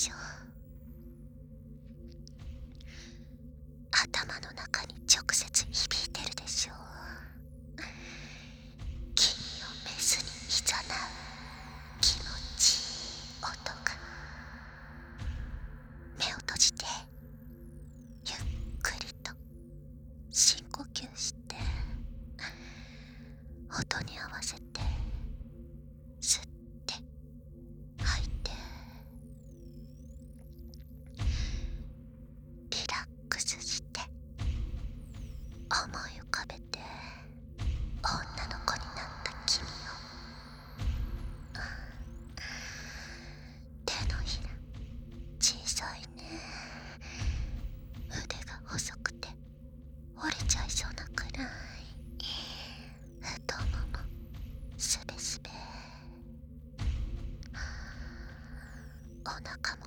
しょ。頭の中に直接響いてるでしょ。君をメスに誘う気持ちいい音が。目を閉じてゆっくりと深呼吸して音に合わせて吸って吐いて、リラックスして思い浮かべて女の子になった君を。手のひら小さいね。腕が細くて折れちゃいそうなくらい。太ももすべすべ。お腹